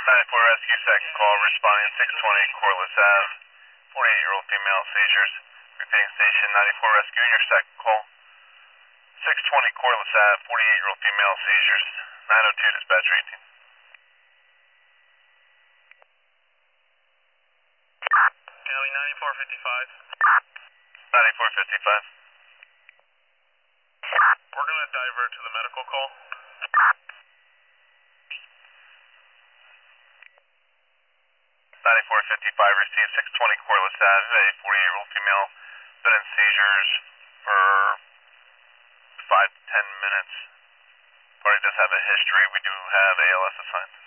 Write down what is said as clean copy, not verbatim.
94 rescue, second call, responding 620 Corliss Ave, 48-year-old female seizures. Repeating station 94 rescue in your second call. 620 Corliss Ave, 48-year-old female seizures. 902 dispatcher 18. County 9455. 9455. We're going to divert to the medical call. 9455 received 620 Corliss Ave, a 48-year-old female been in seizures for 5 to 10 minutes. Party does have a history. We do have ALS assigned.